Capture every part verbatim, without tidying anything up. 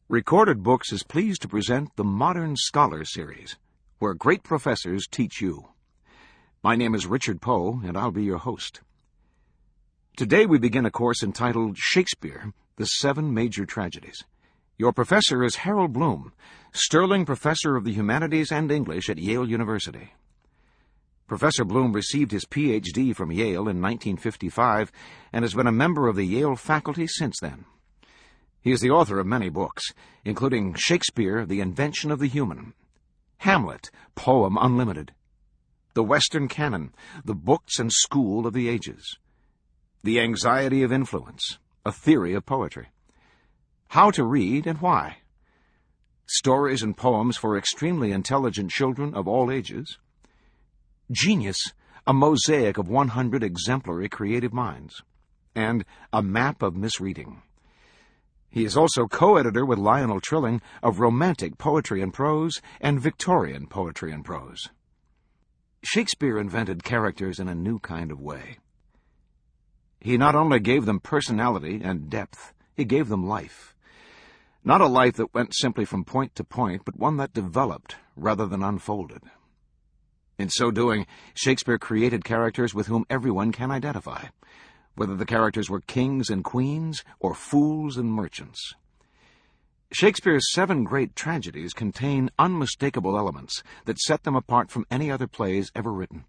Recorded Books is pleased to present the Modern Scholar series, where great professors teach you. My name is Richard Poe, and I'll be your host. Today we begin a course entitled Shakespeare, the Seven Major Tragedies. Your professor is Harold Bloom, Sterling Professor of the Humanities and English at Yale University. Professor Bloom received his P H D from Yale in nineteen fifty-five and has been a member of the Yale faculty since then. He is the author of many books, including Shakespeare, The Invention of the Human, Hamlet, Poem Unlimited, The Western Canon, The Books and School of the Ages, The Anxiety of Influence, A Theory of Poetry, How to Read and Why, Stories and Poems for Extremely Intelligent Children of All Ages, Genius, a Mosaic of one hundred Exemplary Creative Minds, and A Map of Misreading. He is also co-editor with Lionel Trilling of Romantic Poetry and Prose and Victorian Poetry and Prose. Shakespeare invented characters in a new kind of way. He not only gave them personality and depth, he gave them life. Not a life that went simply from point to point, but one that developed rather than unfolded. In so doing, Shakespeare created characters with whom everyone can identify, whether the characters were kings and queens or fools and merchants. Shakespeare's seven great tragedies contain unmistakable elements that set them apart from any other plays ever written.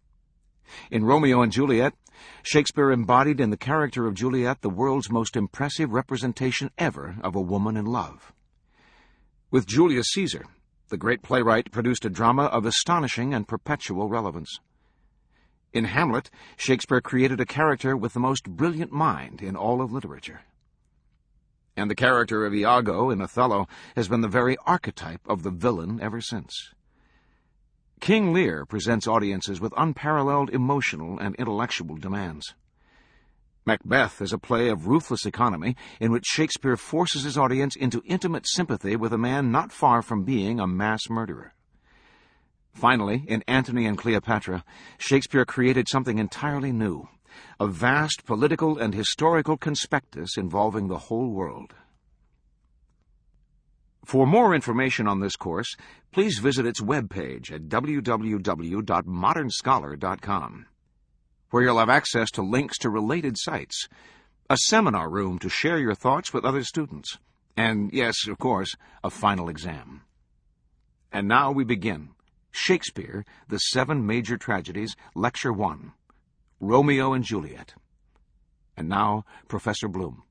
In Romeo and Juliet, Shakespeare embodied in the character of Juliet the world's most impressive representation ever of a woman in love. With Julius Caesar, the great playwright produced a drama of astonishing and perpetual relevance. In Hamlet, Shakespeare created a character with the most brilliant mind in all of literature. And the character of Iago in Othello has been the very archetype of the villain ever since. King Lear presents audiences with unparalleled emotional and intellectual demands. Macbeth is a play of ruthless economy in which Shakespeare forces his audience into intimate sympathy with a man not far from being a mass murderer. Finally, in Antony and Cleopatra, Shakespeare created something entirely new, a vast political and historical conspectus involving the whole world. For more information on this course, please visit its webpage at w w w dot modern scholar dot com, where you'll have access to links to related sites, a seminar room to share your thoughts with other students, and, yes, of course, a final exam. And now we begin. Shakespeare, the Seven Major Tragedies, Lecture one, Romeo and Juliet. And now, Professor Bloom.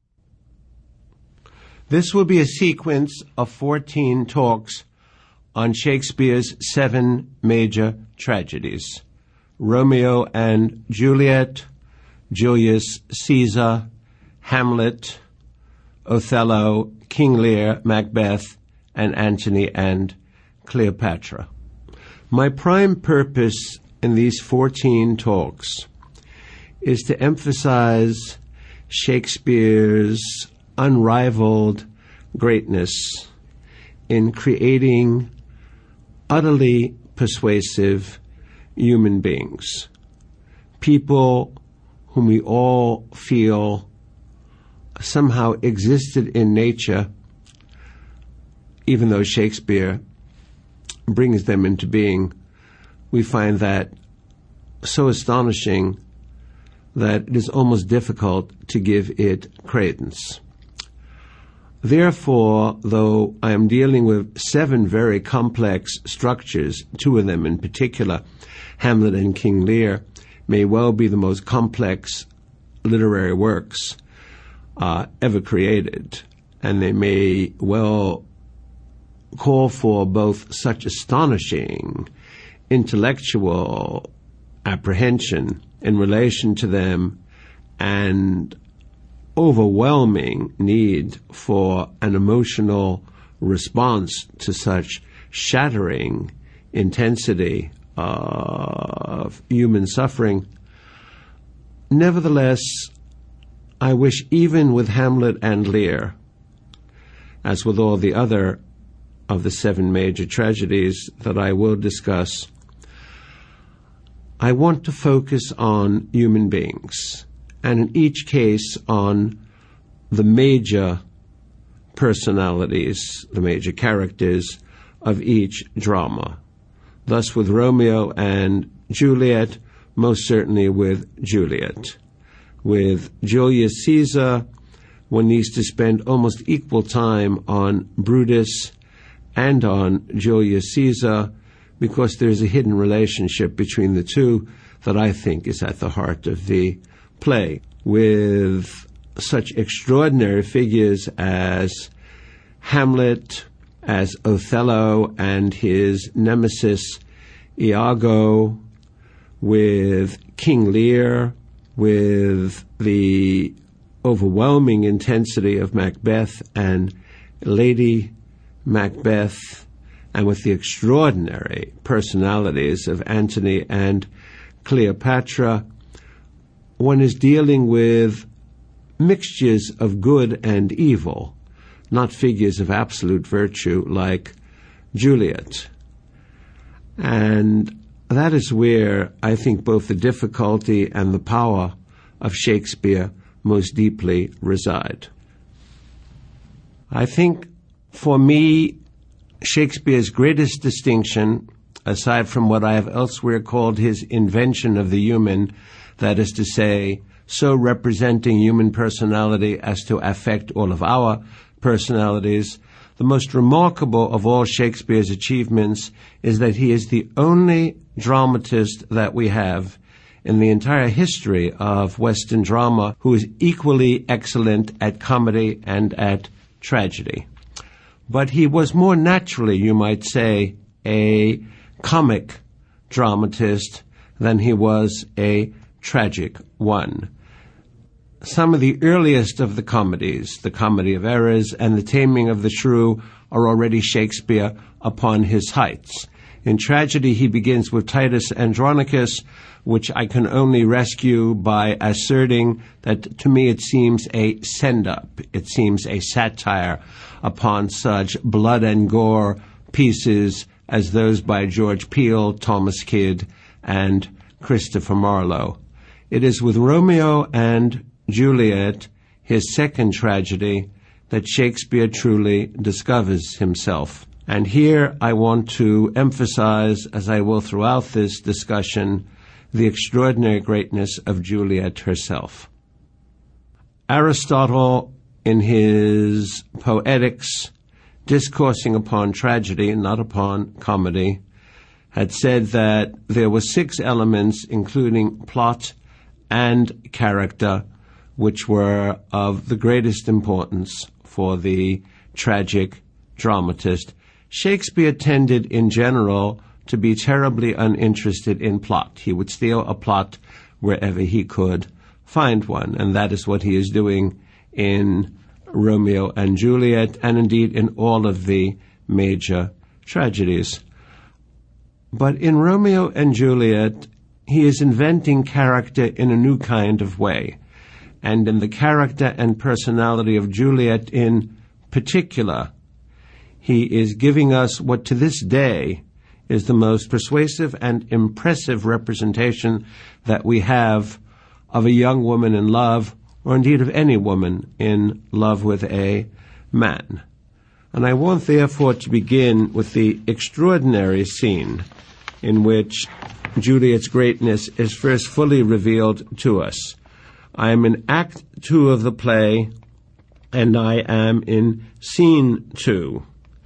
This will be a sequence of fourteen talks on Shakespeare's seven major tragedies: Romeo and Juliet, Julius Caesar, Hamlet, Othello, King Lear, Macbeth, and Antony and Cleopatra. My prime purpose in these fourteen talks is to emphasize Shakespeare's unrivaled greatness in creating utterly persuasive human beings, people whom we all feel somehow existed in nature, even though Shakespeare brings them into being. We find that so astonishing that it is almost difficult to give it credence. Therefore, though I am dealing with seven very complex structures, two of them in particular, Hamlet and King Lear, may well be the most complex literary works uh, ever created, and they may well call for both such astonishing intellectual apprehension in relation to them and overwhelming need for an emotional response to such shattering intensity of human suffering. Nevertheless, I wish, even with Hamlet and Lear, as with all the other of the seven major tragedies that I will discuss, I want to focus on human beings, and in each case on the major personalities, the major characters of each drama. Thus with Romeo and Juliet, most certainly with Juliet. With Julius Caesar, one needs to spend almost equal time on Brutus and on Julius Caesar, because there's a hidden relationship between the two that I think is at the heart of the play. With such extraordinary figures as Hamlet, as Othello and his nemesis Iago, with King Lear, with the overwhelming intensity of Macbeth and Lady Macbeth, and with the extraordinary personalities of Antony and Cleopatra, one is dealing with mixtures of good and evil, not figures of absolute virtue like Juliet. And that is where I think both the difficulty and the power of Shakespeare most deeply reside. I think for me, Shakespeare's greatest distinction, aside from what I have elsewhere called his invention of the human, that is to say, so representing human personality as to affect all of our personalities, the most remarkable of all Shakespeare's achievements is that he is the only dramatist that we have in the entire history of Western drama who is equally excellent at comedy and at tragedy. But he was more naturally, you might say, a comic dramatist than he was a tragic one. Some of the earliest of the comedies, The Comedy of Errors and The Taming of the Shrew, are already Shakespeare upon his heights. In tragedy, he begins with Titus Andronicus, which I can only rescue by asserting that to me it seems a send-up. It seems a satire upon such blood and gore pieces as those by George Peele, Thomas Kidd, and Christopher Marlowe. It is with Romeo and Juliet, his second tragedy, that Shakespeare truly discovers himself. And here I want to emphasize, as I will throughout this discussion, the extraordinary greatness of Juliet herself. Aristotle, in his Poetics, discoursing upon tragedy and not upon comedy, had said that there were six elements, including plot and character, which were of the greatest importance for the tragic dramatist. Shakespeare tended, in general, to be terribly uninterested in plot. He would steal a plot wherever he could find one, and that is what he is doing in Romeo and Juliet, and indeed in all of the major tragedies. But in Romeo and Juliet, he is inventing character in a new kind of way. And in the character and personality of Juliet in particular, he is giving us what to this day is the most persuasive and impressive representation that we have of a young woman in love, or indeed of any woman in love with a man. And I want therefore to begin with the extraordinary scene in which Juliet's greatness is first fully revealed to us. I am in Act Two of the play, and I am in Scene Two.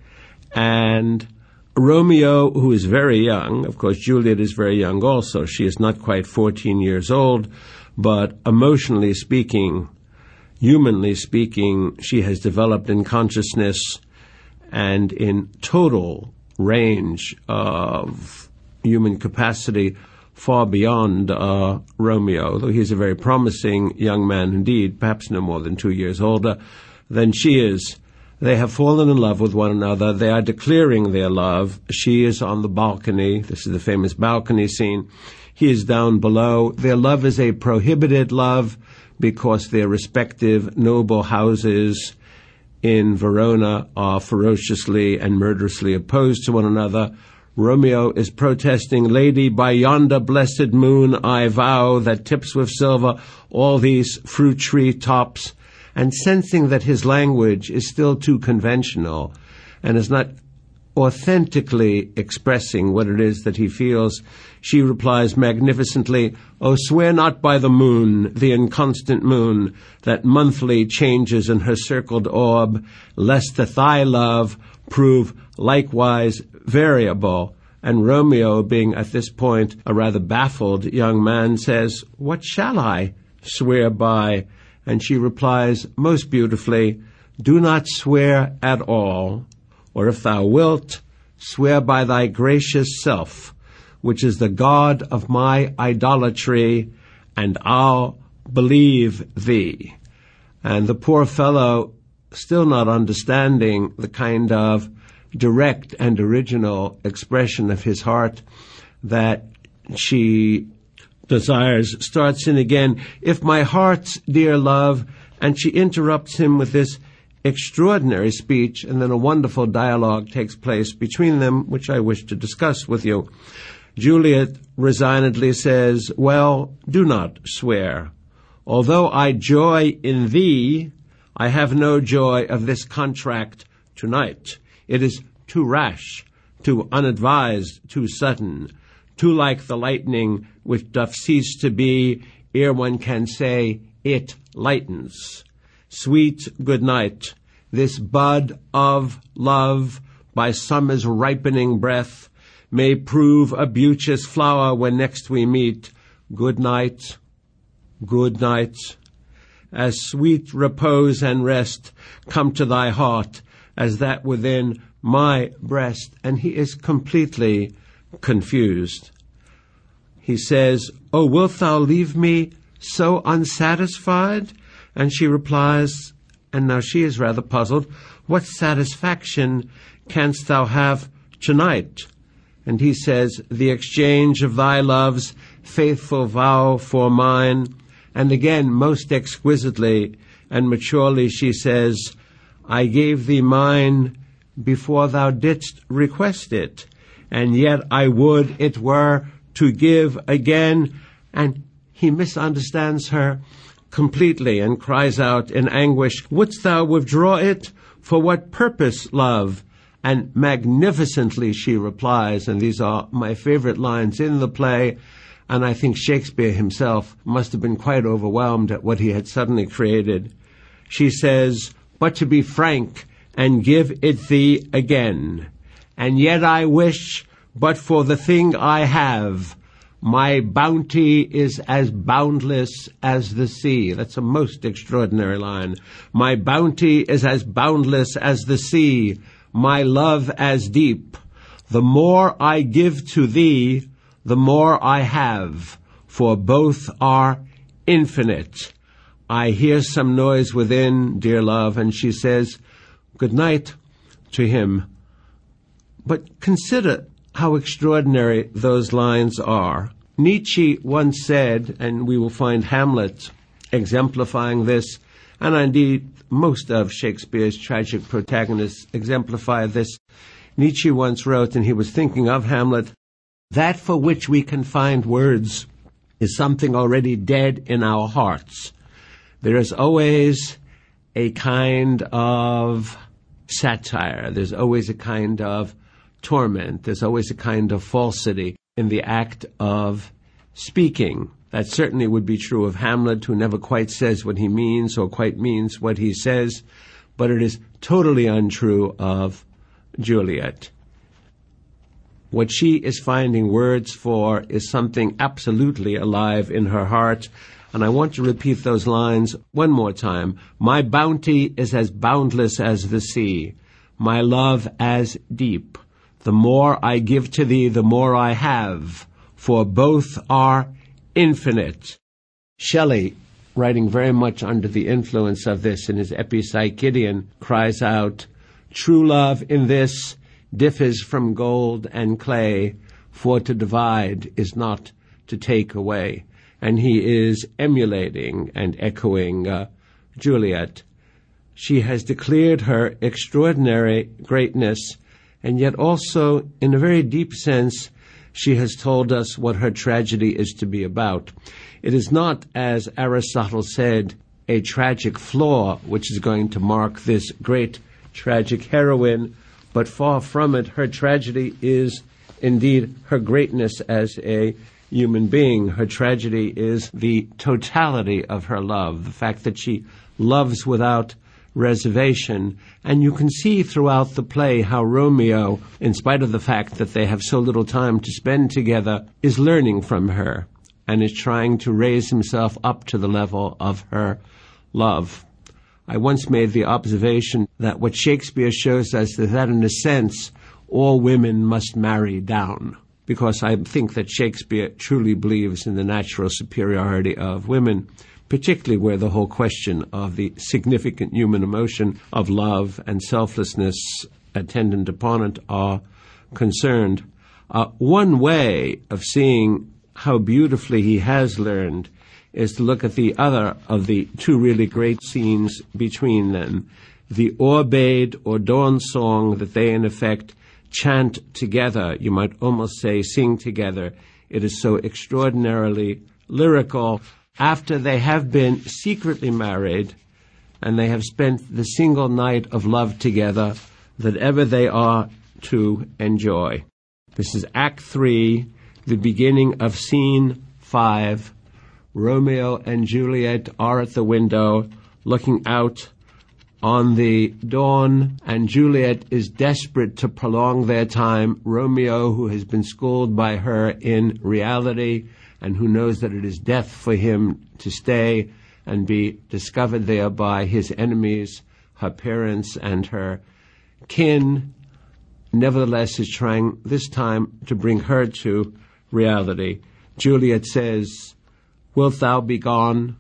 And Romeo, who is very young, of course Juliet is very young also, she is not quite fourteen years old, but emotionally speaking, humanly speaking, she has developed in consciousness and in total range of human capacity far beyond uh, Romeo, though he's a very promising young man indeed, perhaps no more than two years older than she is. They have fallen in love with one another. They are declaring their love. She is on the balcony. This is the famous balcony scene. He is down below. Their love is a prohibited love because their respective noble houses in Verona are ferociously and murderously opposed to one another. Romeo is protesting, "Lady, by yonder blessed moon I vow that tips with silver all these fruit tree tops and sensing that his language is still too conventional and is not authentically expressing what it is that he feels, she replies magnificently, "Oh, swear not by the moon, the inconstant moon, that monthly changes in her circled orb, lest that thy love prove likewise variable." And Romeo, being at this point a rather baffled young man, says, "What shall I swear by?" And she replies most beautifully, "Do not swear at all, or if thou wilt, swear by thy gracious self, which is the God of my idolatry, and I'll believe thee." And the poor fellow, still not understanding the kind of direct and original expression of his heart that she desires, starts in again, "If my heart's dear love," and she interrupts him with this extraordinary speech, and then a wonderful dialogue takes place between them, which I wish to discuss with you. Juliet resignedly says, "Well, do not swear. Although I joy in thee, I have no joy of this contract tonight. It is too rash, too unadvised, too sudden, too like the lightning which doth cease to be ere one can say it lightens. Sweet good night, this bud of love by summer's ripening breath may prove a beauteous flower when next we meet. Good night, good night. As sweet repose and rest come to thy heart as that within my breast." And he is completely confused. He says, "Oh, wilt thou leave me so unsatisfied?" And she replies, and now she is rather puzzled, "What satisfaction canst thou have tonight?" And he says, "The exchange of thy love's faithful vow for mine." And again, most exquisitely and maturely, she says, "I gave thee mine before thou didst request it, and yet I would it were to give again." And he misunderstands her completely and cries out in anguish, "Wouldst thou withdraw it? For what purpose, love?" And magnificently she replies, and these are my favorite lines in the play, and I think Shakespeare himself must have been quite overwhelmed at what he had suddenly created. She says, "But to be frank and give it thee again, and yet I wish but for the thing I have, my bounty is as boundless as the sea." That's a most extraordinary line. "My bounty is as boundless as the sea, my love as deep. The more I give to thee, the more I have, for both are infinite." I hear some noise within, dear love, and she says good night to him. But consider how extraordinary those lines are. Nietzsche once said, and we will find Hamlet exemplifying this, and indeed most of Shakespeare's tragic protagonists exemplify this. Nietzsche once wrote, and he was thinking of Hamlet, "That for which we can find words is something already dead in our hearts. There is always a kind of satire. There's always a kind of torment. There's always a kind of falsity in the act of speaking. That certainly would be true of Hamlet, who never quite says what he means or quite means what he says, but it is totally untrue of Juliet. What she is finding words for is something absolutely alive in her heart. And I want to repeat those lines one more time. My bounty is as boundless as the sea, my love as deep. The more I give to thee, the more I have, for both are infinite. Shelley, writing very much under the influence of this in his Epipsychidion, cries out, true love in this differs from gold and clay, for to divide is not to take away. And he is emulating and echoing uh, Juliet. She has declared her extraordinary greatness, and yet also, in a very deep sense, she has told us what her tragedy is to be about. It is not, as Aristotle said, a tragic flaw which is going to mark this great tragic heroine, but far from it. Her tragedy is indeed her greatness as a human being. Her tragedy is the totality of her love, the fact that she loves without reservation. And you can see throughout the play how Romeo, in spite of the fact that they have so little time to spend together, is learning from her and is trying to raise himself up to the level of her love. I once made the observation that what Shakespeare shows us is that, in a sense, all women must marry down, because I think that Shakespeare truly believes in the natural superiority of women, particularly where the whole question of the significant human emotion of love and selflessness attendant upon it are concerned. Uh, one way of seeing how beautifully he has learned is to look at the other of the two really great scenes between them, the Orbaid or dawn song that they in effect chant together, you might almost say sing together. It is so extraordinarily lyrical. After they have been secretly married and they have spent the single night of love together that ever they are to enjoy. This is Act Three, the beginning of Scene Five. Romeo and Juliet are at the window looking out on the dawn, and Juliet is desperate to prolong their time. Romeo, who has been schooled by her in reality and who knows that it is death for him to stay and be discovered there by his enemies, her parents and her kin, nevertheless is trying this time to bring her to reality. Juliet says, "Wilt thou be gone?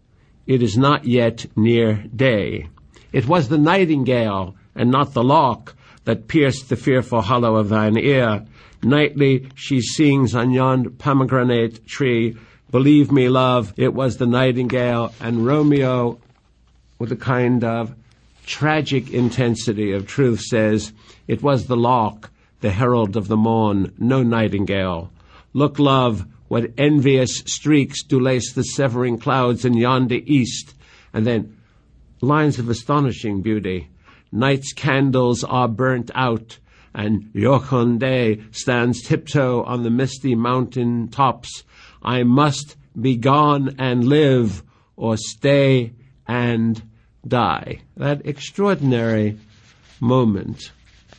It is not yet near day. It was the nightingale and not the lark that pierced the fearful hollow of thine ear. Nightly she sings on yon pomegranate tree. Believe me, love, it was the nightingale." And Romeo, with a kind of tragic intensity of truth, says, "It was the lark, the herald of the morn, no nightingale. Look, love, what envious streaks do lace the severing clouds in yonder east." And then lines of astonishing beauty. "Night's candles are burnt out, and Joconde stands tiptoe on the misty mountain tops. I must be gone and live, or stay and die." That extraordinary moment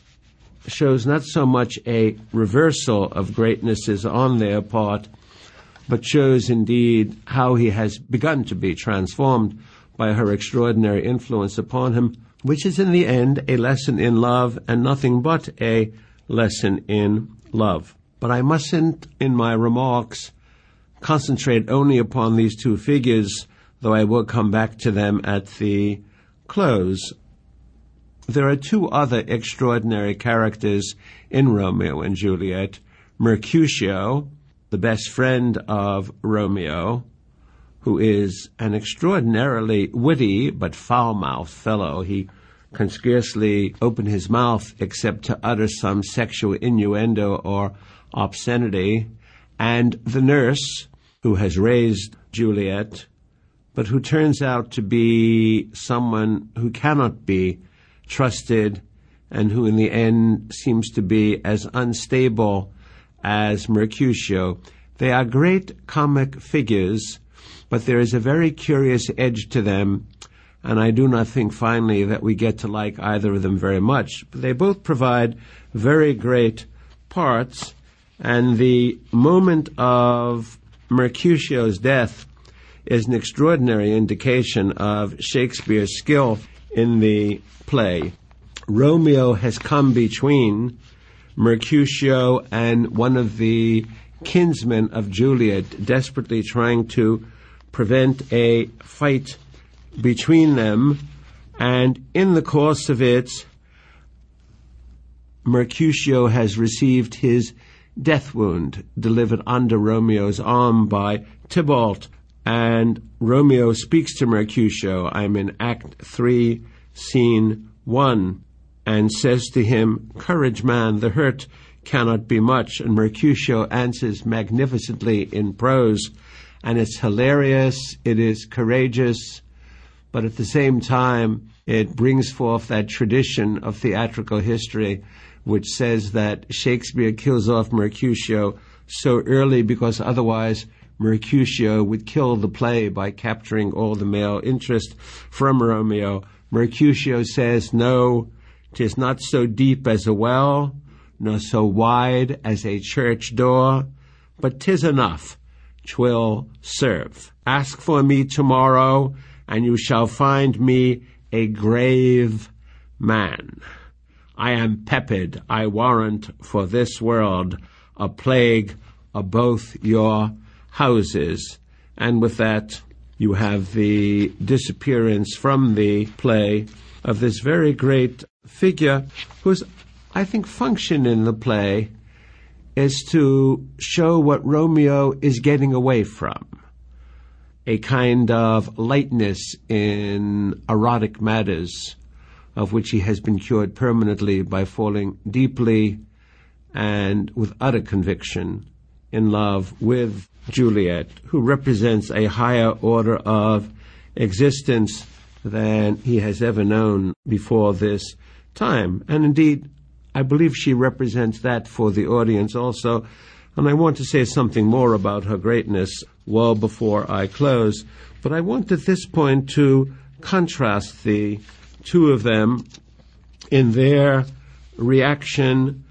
shows not so much a reversal of greatnesses on their part, but shows indeed how he has begun to be transformed by her extraordinary influence upon him, which is in the end a lesson in love and nothing but a lesson in love. But I mustn't, in my remarks, concentrate only upon these two figures, though I will come back to them at the close. There are two other extraordinary characters in Romeo and Juliet. Mercutio, the best friend of Romeo, who is an extraordinarily witty but foul-mouthed fellow. He can scarcely open his mouth except to utter some sexual innuendo or obscenity. And the nurse, who has raised Juliet, but who turns out to be someone who cannot be trusted and who in the end seems to be as unstable as Mercutio. They are great comic figures, but there is a very curious edge to them, and I do not think finally that we get to like either of them very much. But they both provide very great parts, and the moment of Mercutio's death is an extraordinary indication of Shakespeare's skill in the play. Romeo has come between Mercutio and one of the kinsmen of Juliet, desperately trying to prevent a fight between them, and in the course of it, Mercutio has received his death wound delivered under Romeo's arm by Tybalt, and Romeo speaks to Mercutio, I'm in Act Three, Scene One, and says to him, "Courage, man, the hurt cannot be much." And Mercutio answers magnificently in prose, and it's hilarious, it is courageous, but at the same time, it brings forth that tradition of theatrical history which says that Shakespeare kills off Mercutio so early because otherwise Mercutio would kill the play by capturing all the male interest from Romeo. Mercutio says, "No, 'tis not so deep as a well, nor so wide as a church door, but 'tis enough, 'twill serve. Ask for me tomorrow, and you shall find me a grave man. I am peppered, I warrant, for this world, a plague of both your houses." And with that, you have the disappearance from the play of this very great figure whose, I think, function in the play is to show what Romeo is getting away from, a kind of lightness in erotic matters of which he has been cured permanently by falling deeply and with utter conviction in love with Juliet, who represents a higher order of existence than he has ever known before this time. And indeed, I believe she represents that for the audience also. And I want to say something more about her greatness well before I close. But I want at this point to contrast the two of them in their reaction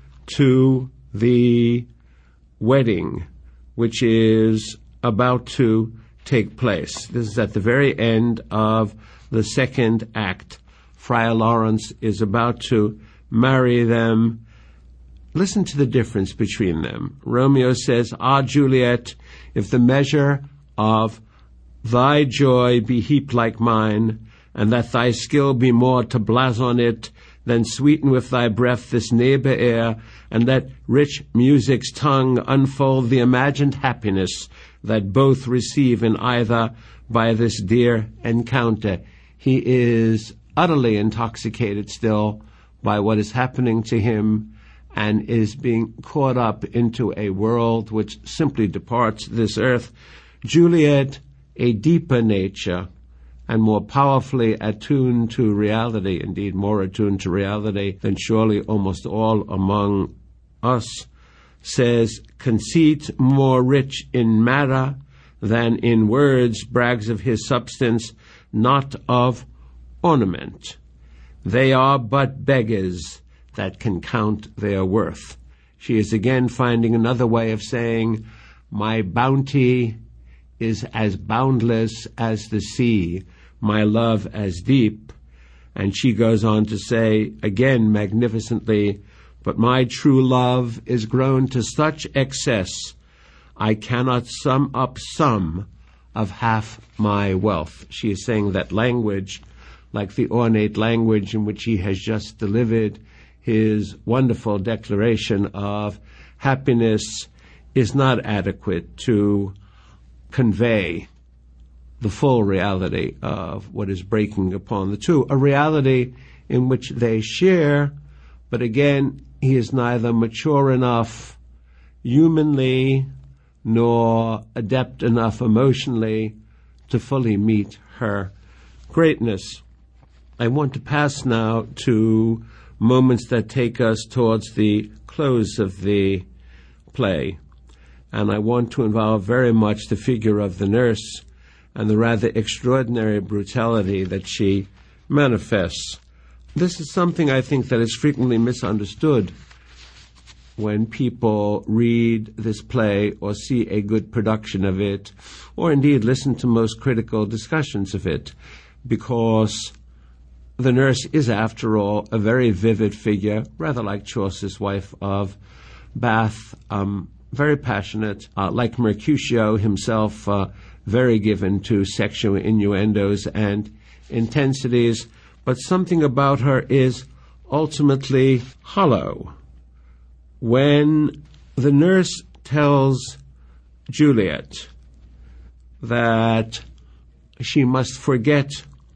to the wedding, which is about to take place. This is at the very end of the second act. Friar Lawrence is about to marry them. Listen to the difference between them. Romeo says, "Ah, Juliet, if the measure of thy joy be heaped like mine, and that thy skill be more to blazon it, then sweeten with thy breath this neighbor air, and let rich music's tongue unfold the imagined happiness that both receive in either by this dear encounter." He is utterly intoxicated still by what is happening to him and is being caught up into a world which simply departs this earth. Juliet, a deeper nature and more powerfully attuned to reality, indeed more attuned to reality than surely almost all among us, says, "Conceit more rich in matter than in words brags of his substance, not of ornament. They are but beggars that can count their worth." She is again finding another way of saying, "My bounty is as boundless as the sea, my love as deep." And she goes on to say, again magnificently, "But my true love is grown to such excess, I cannot sum up some of half my wealth." She is saying that language, like the ornate language in which he has just delivered his wonderful declaration of happiness, is not adequate to convey the full reality of what is breaking upon the two, a reality in which they share, but again, he is neither mature enough humanly nor adept enough emotionally to fully meet her greatness. I want to pass now to moments that take us towards the close of the play, and I want to involve very much the figure of the nurse and the rather extraordinary brutality that she manifests. This is something I think that is frequently misunderstood when people read this play or see a good production of it, or indeed listen to most critical discussions of it, because the nurse is, after all, a very vivid figure, rather like Chaucer's wife of Bath, um, very passionate, uh, like Mercutio himself, uh, very given to sexual innuendos and intensities, but something about her is ultimately hollow. When the nurse tells Juliet that she must forget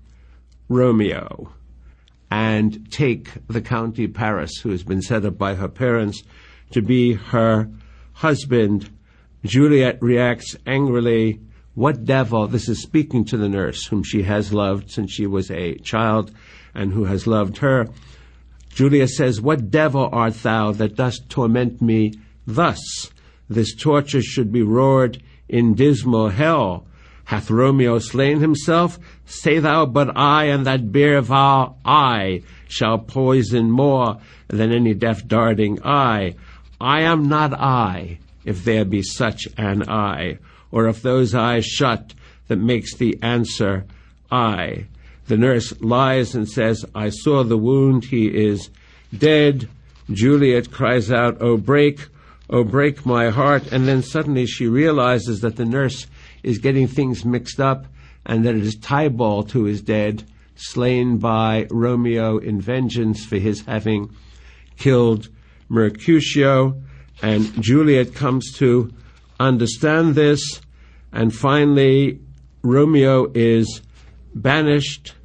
Romeo and take the County Paris, who has been set up by her parents, to be her husband, Juliet reacts angrily What devil, this is speaking to the nurse whom she has loved since she was a child and who has loved her. Juliet says, what devil art thou that dost torment me thus? This torture should be roared in dismal hell. Hath Romeo slain himself? Say thou but I, and that bare vow I shall poison more than any deaf darting eye. I am not I, if there be such an I, or if those eyes shut that makes the answer I. The nurse lies and says, I saw the wound, he is dead. Juliet cries out, oh break, oh break my heart. And then suddenly she realizes that the nurse is getting things mixed up and that it is Tybalt who is dead, slain by Romeo in vengeance for his having killed Mercutio. And Juliet comes to understand this, and finally Romeo is banished,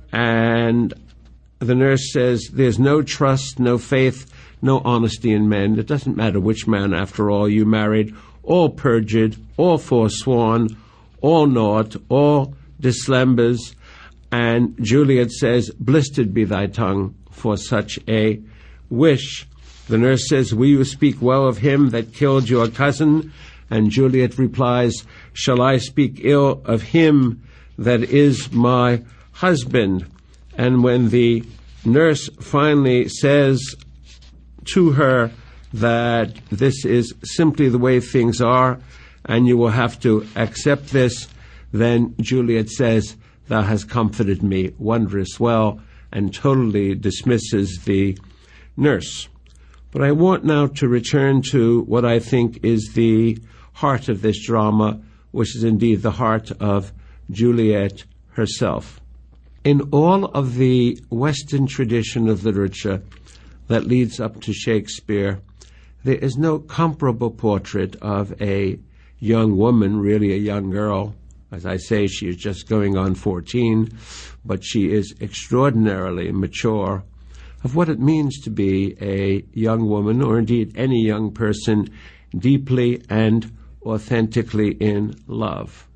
and the nurse says there's no trust, no faith, no honesty in men. It doesn't matter which man, after all, you married, all perjured, all forsworn, all naught, all dismembers. And Juliet says, blistered be thy tongue for such a wish. The nurse says, will you speak well of him that killed your cousin? And Juliet replies, shall I speak ill of him that is my husband? And when the nurse finally says to her that this is simply the way things are and you will have to accept this, then Juliet says, thou hast comforted me wondrous well, and totally dismisses the nurse. But I want now to return to what I think is the heart of this drama, which is indeed the heart of Juliet herself. In all of the Western tradition of literature that leads up to Shakespeare, there is no comparable portrait of a young woman, really a young girl. As I say, she is just going on fourteen, but she is extraordinarily mature of what it means to be a young woman, or indeed any young person, deeply and authentically in love.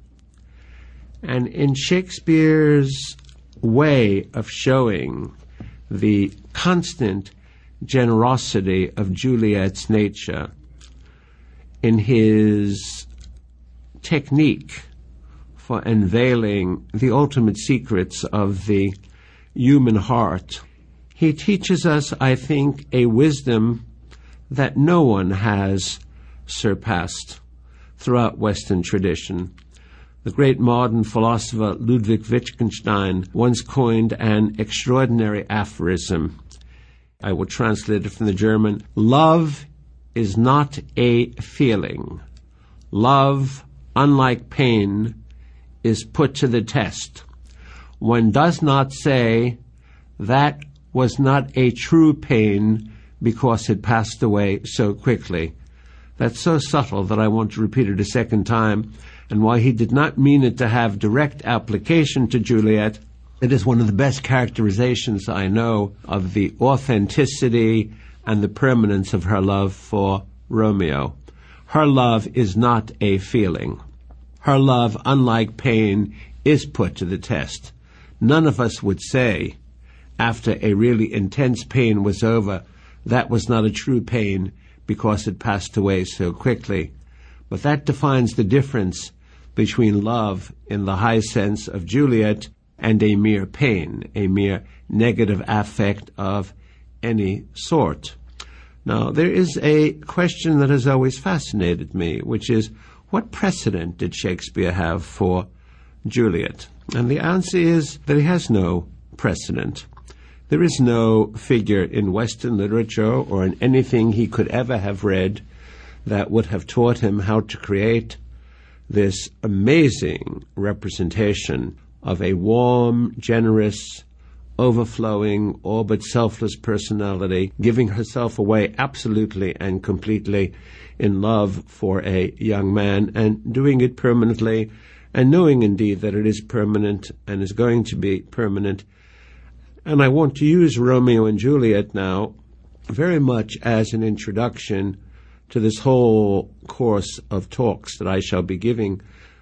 And in Shakespeare's way of showing the constant generosity of Juliet's nature, in his technique for unveiling the ultimate secrets of the human heart, he teaches us, I think, a wisdom that no one has surpassed throughout Western tradition. The great modern philosopher Ludwig Wittgenstein once coined an extraordinary aphorism. I will translate it from the German. Love is not a feeling. Love, unlike pain, is put to the test. One does not say that was not a true pain because it passed away so quickly. That's so subtle that I want to repeat it a second time. And while he did not mean it to have direct application to Juliet, it is one of the best characterizations I know of the authenticity and the permanence of her love for Romeo. Her love is not a feeling. Her love, unlike pain, is put to the test. None of us would say, after a really intense pain was over, that was not a true pain because it passed away so quickly. But that defines the difference between love in the high sense of Juliet and a mere pain, a mere negative affect of any sort. Now, there is a question that has always fascinated me, which is, what precedent did Shakespeare have for Juliet? And the answer is that he has no precedent. There is no figure in Western literature or in anything he could ever have read that would have taught him how to create this amazing representation of a warm, generous, overflowing, all but selfless personality, giving herself away absolutely and completely in love for a young man, and doing it permanently, and knowing indeed that it is permanent and is going to be permanent. And I want to use Romeo and Juliet now very much as an introduction to this whole course of talks that I shall be giving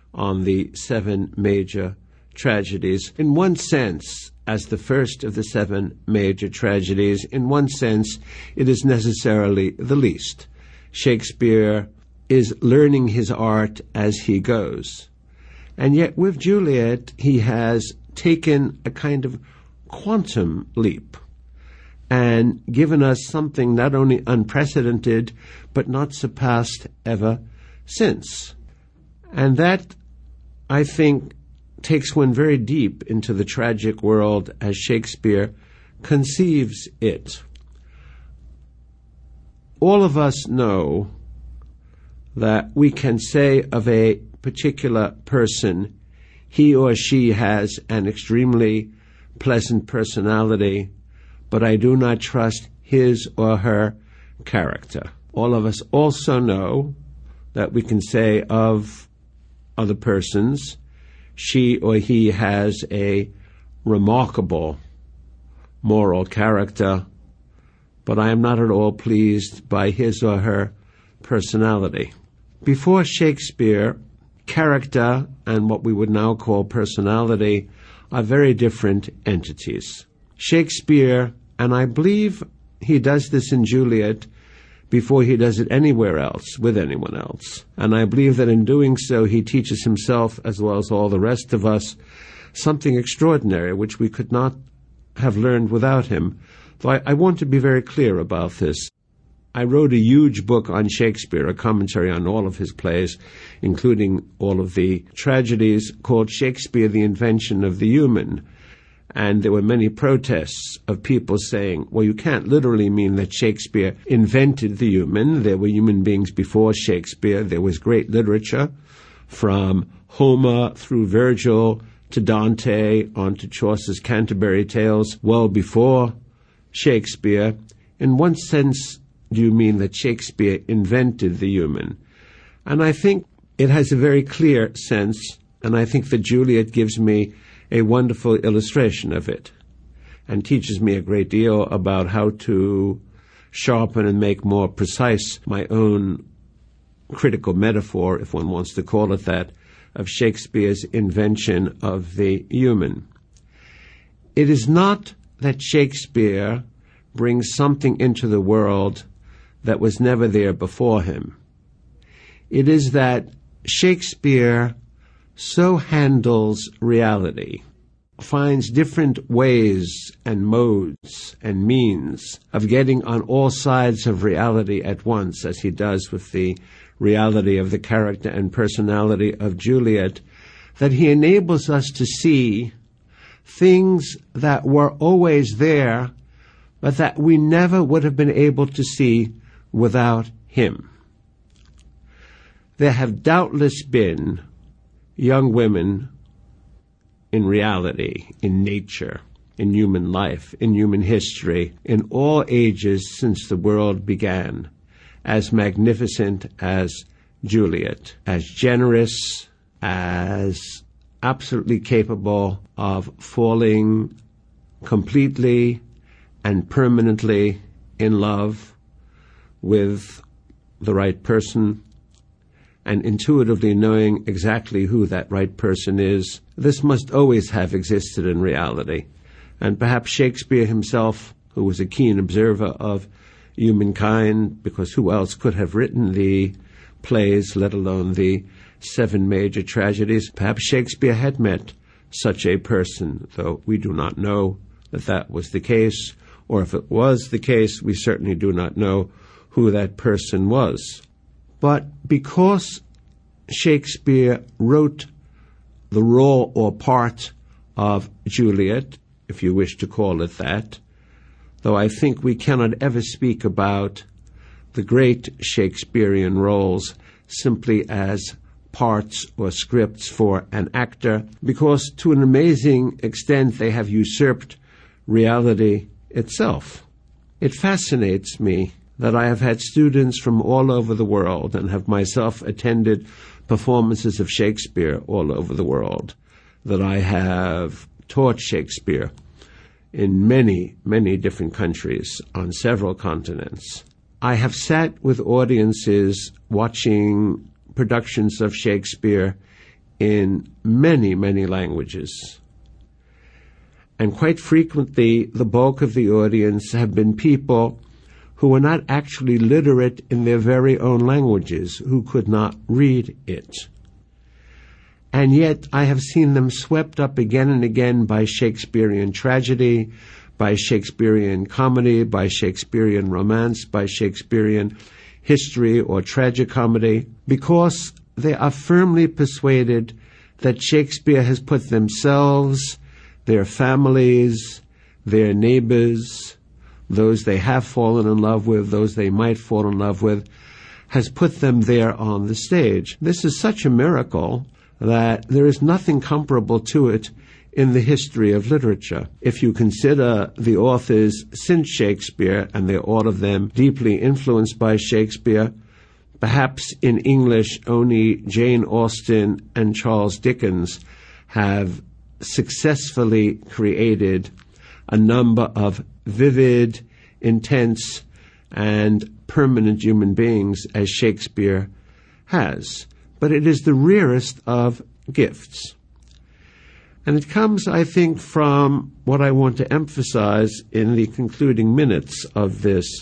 on the seven major tragedies. In one sense, as the first of the seven major tragedies, in one sense, it is necessarily the least. Shakespeare is learning his art as he goes. And yet with Juliet, he has taken a kind of quantum leap and given us something not only unprecedented, but not surpassed ever since. And that, I think, takes one very deep into the tragic world as Shakespeare conceives it. All of us know that we can say of a particular person, he or she has an extremely pleasant personality, but I do not trust his or her character. All of us also know that we can say of other persons, she or he has a remarkable moral character, but I am not at all pleased by his or her personality. Before Shakespeare, character and what we would now call personality are very different entities. Shakespeare, and I believe he does this in Juliet before he does it anywhere else, with anyone else. And I believe that in doing so, he teaches himself, as well as all the rest of us, something extraordinary, which we could not have learned without him. So I, I want to be very clear about this. I wrote a huge book on Shakespeare, a commentary on all of his plays, including all of the tragedies, called Shakespeare, the Invention of the Human. And there were many protests of people saying, well, you can't literally mean that Shakespeare invented the human. There were human beings before Shakespeare. There was great literature from Homer through Virgil to Dante on to Chaucer's Canterbury Tales well before Shakespeare. In one sense, do you mean that Shakespeare invented the human? And I think it has a very clear sense, and I think that Juliet gives me a wonderful illustration of it and teaches me a great deal about how to sharpen and make more precise my own critical metaphor, if one wants to call it that, of Shakespeare's invention of the human. It is not that Shakespeare brings something into the world that was never there before him. It is that Shakespeare so handles reality, finds different ways and modes and means of getting on all sides of reality at once, as he does with the reality of the character and personality of Juliet, that he enables us to see things that were always there, but that we never would have been able to see without him. There have doubtless been young women in reality, in nature, in human life, in human history, in all ages since the world began, as magnificent as Juliet, as generous, as absolutely capable of falling completely and permanently in love with the right person, and intuitively knowing exactly who that right person is. This must always have existed in reality. And perhaps Shakespeare himself, who was a keen observer of humankind, because who else could have written the plays, let alone the seven major tragedies, perhaps Shakespeare had met such a person, though we do not know that that was the case, or if it was the case, we certainly do not know who that person was. But because Shakespeare wrote the role or part of Juliet, if you wish to call it that, though I think we cannot ever speak about the great Shakespearean roles simply as parts or scripts for an actor, because to an amazing extent they have usurped reality itself. It fascinates me that I have had students from all over the world and have myself attended performances of Shakespeare all over the world, that I have taught Shakespeare in many, many different countries on several continents. I have sat with audiences watching productions of Shakespeare in many, many languages. And quite frequently, the bulk of the audience have been people who were not actually literate in their very own languages, who could not read it. And yet I have seen them swept up again and again by Shakespearean tragedy, by Shakespearean comedy, by Shakespearean romance, by Shakespearean history or tragicomedy, because they are firmly persuaded that Shakespeare has put themselves, their families, their neighbors, those they have fallen in love with, those they might fall in love with, has put them there on the stage. This is such a miracle that there is nothing comparable to it in the history of literature. If you consider the authors since Shakespeare, and they're all of them deeply influenced by Shakespeare, perhaps in English only Jane Austen and Charles Dickens have successfully created a number of vivid, intense, and permanent human beings as Shakespeare has. But it is the rarest of gifts. And it comes, I think, from what I want to emphasize in the concluding minutes of this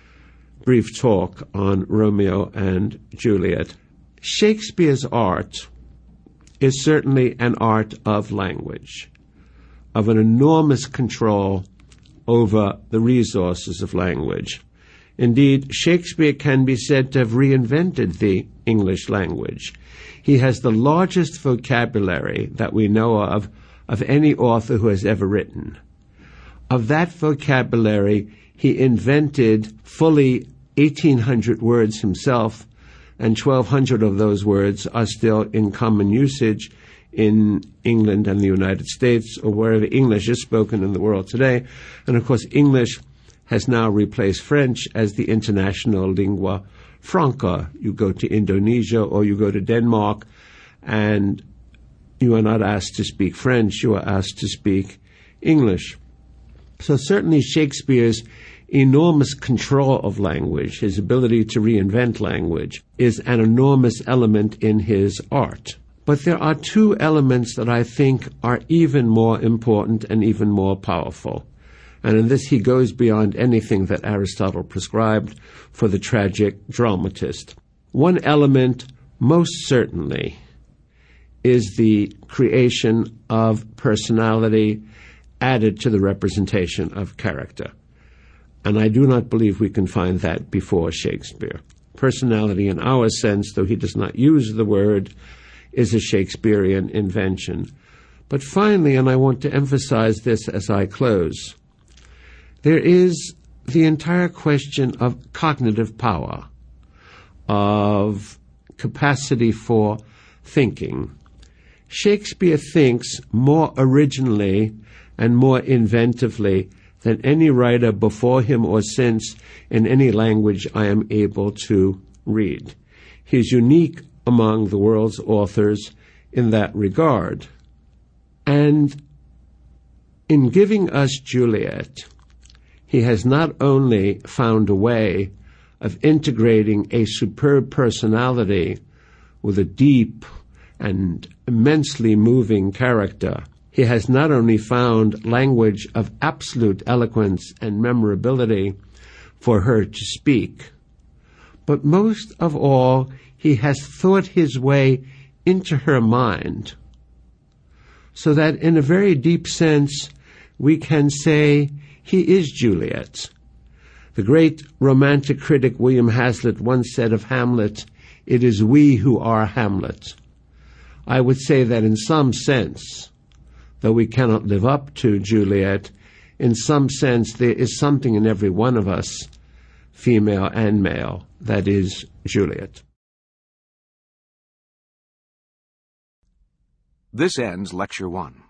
brief talk on Romeo and Juliet. Shakespeare's art is certainly an art of language, of an enormous control over the resources of language. Indeed, Shakespeare can be said to have reinvented the English language. He has the largest vocabulary that we know of of any author who has ever written. Of that vocabulary, he invented fully eighteen hundred words himself, and twelve hundred of those words are still in common usage in England and the United States, or wherever English is spoken in the world today. And of course, English has now replaced French as the international lingua franca. You go to Indonesia or you go to Denmark, and you are not asked to speak French, you are asked to speak English. So certainly Shakespeare's enormous control of language, his ability to reinvent language, is an enormous element in his art. But there are two elements that I think are even more important and even more powerful. And in this he goes beyond anything that Aristotle prescribed for the tragic dramatist. One element, most certainly, is the creation of personality added to the representation of character. And I do not believe we can find that before Shakespeare. Personality in our sense, though he does not use the word, is a Shakespearean invention. But finally, and I want to emphasize this as I close, there is the entire question of cognitive power, of capacity for thinking. Shakespeare thinks more originally and more inventively than any writer before him or since in any language I am able to read. He is unique among the world's authors in that regard. And in giving us Juliet, he has not only found a way of integrating a superb personality with a deep and immensely moving character, he has not only found language of absolute eloquence and memorability for her to speak, but most of all, he has thought his way into her mind, so that in a very deep sense, we can say he is Juliet. The great romantic critic William Hazlitt once said of Hamlet, "It is we who are Hamlet." I would say that in some sense, though we cannot live up to Juliet, in some sense there is something in every one of us, female and male, that is Juliet. This ends Lecture one.